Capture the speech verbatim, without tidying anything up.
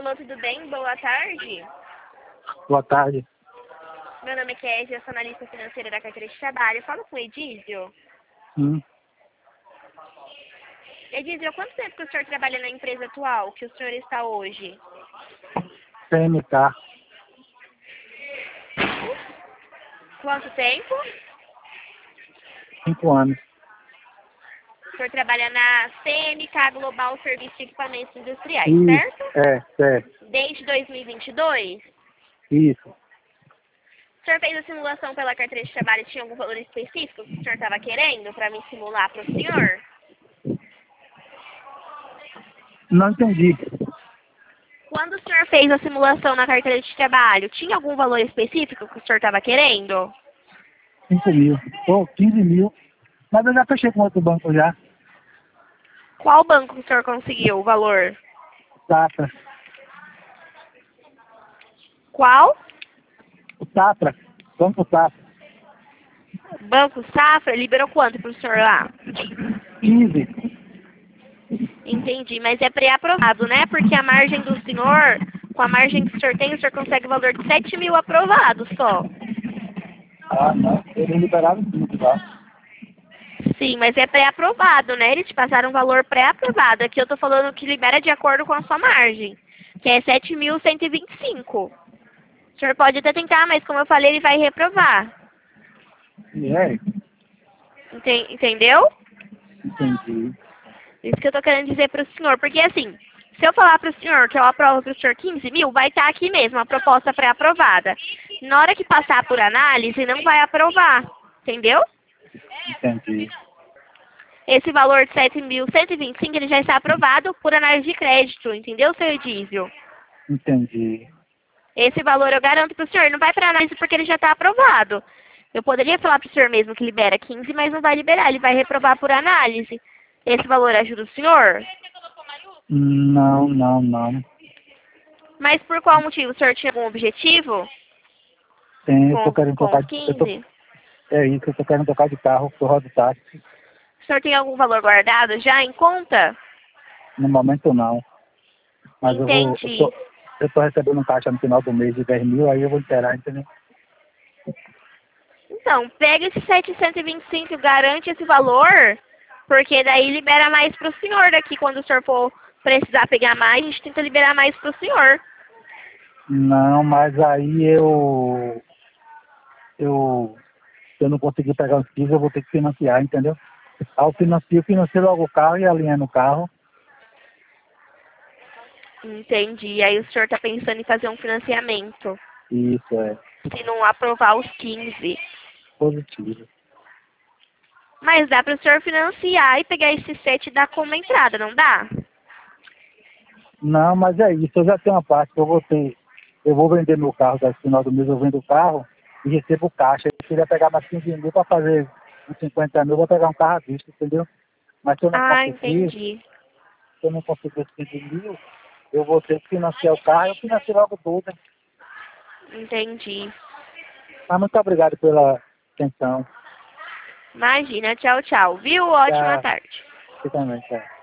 Alô, tudo bem? Boa tarde. Boa tarde. Meu nome é Kézia, eu sou analista financeira da carteira de trabalho. Falo com o Edísio. Hum, Edísio, há quanto tempo que o senhor trabalha na empresa atual que o senhor está hoje? C M K, Quanto tempo? cinco anos. O senhor trabalha na C M K Global Serviço de Equipamentos Industriais, Isso, certo? é, certo. Desde dois mil e vinte e dois? Isso. O senhor fez a simulação pela carteira de trabalho e tinha algum valor específico que o senhor estava querendo para me simular para o senhor? Não entendi. Quando o senhor fez a simulação na carteira de trabalho, tinha algum valor específico que o senhor estava querendo? Cinco mil. Ou quinze mil. Mas eu já fechei com outro banco já. Qual banco que o senhor conseguiu o valor? Safra. Qual? O Safra. Banco Safra. Banco Safra liberou quanto para o senhor lá? quinze. Entendi, mas é pré-aprovado, né? Porque a margem do senhor, com a margem que o senhor tem, o senhor consegue o valor de sete mil aprovados só. Ah, não. Eles liberaram quinze lá. Sim, mas é pré-aprovado, né? Eles te passaram um valor pré-aprovado. Aqui eu tô falando que libera de acordo com a sua margem, que é sete mil cento e vinte e cinco. O senhor pode até tentar, mas como eu falei, ele vai reprovar. E é? Enten- Entendeu? Entendi. Isso que eu tô querendo dizer pro senhor. Porque assim, se eu falar pro senhor que eu aprovo pro senhor quinze mil, vai estar aqui mesmo, a proposta pré-aprovada. Na hora que passar por análise, não vai aprovar. Entendeu? Entendi. Esse valor de sete mil cento e vinte e cinco, ele já está aprovado por análise de crédito. Entendeu, seu Edísio? Entendi. Esse valor eu garanto pro senhor. Não vai para análise porque ele já está aprovado. Eu poderia falar pro senhor mesmo que libera quinze, mas não vai liberar. Ele vai reprovar por análise. Esse valor ajuda o senhor? Não, não, não. Mas por qual motivo? O senhor tinha algum objetivo Tem, eu tô com, querendo com tocar os de, eu tô, quinze? é isso, eu tô querendo tocar de carro, eu rodo táxi. O senhor tem algum valor guardado já em conta? No momento não. Mas eu vou, eu Entendi. tô, eu tô recebendo um caixa no final do mês de dez mil, aí eu vou interar, entendeu? Então, pega esse setecentos e vinte e cinco, garante esse valor, porque daí libera mais pro senhor daqui. Quando o senhor for precisar pegar mais, a gente tenta liberar mais pro senhor. Não, mas aí eu, eu, se eu não conseguir pegar os quinze, eu vou ter que financiar, entendeu? Aí eu financio, eu financio logo o carro e alinha no carro. Entendi. Aí o senhor tá pensando em fazer um financiamento, Isso é se não aprovar os quinze. positivo. Mas dá para o senhor financiar e pegar esse sete e dar como entrada, não dá? Não, mas é isso, eu já tenho uma parte que eu vou ter. Eu vou vender meu carro, no final do mês eu vendo o carro e recebo o caixa. Eu queria pegar mais quinze mil para fazer uns cinquenta mil, eu vou pegar um carro à vista, entendeu? Mas se eu não Ah, conseguir, entendi. se eu não conseguir os quinze mil, eu vou ter que financiar o carro e eu financio logo tudo. Entendi. Mas muito obrigado pela atenção. Imagina, tchau, tchau. Viu? Ótima Tchau. tarde. Você também, tchau.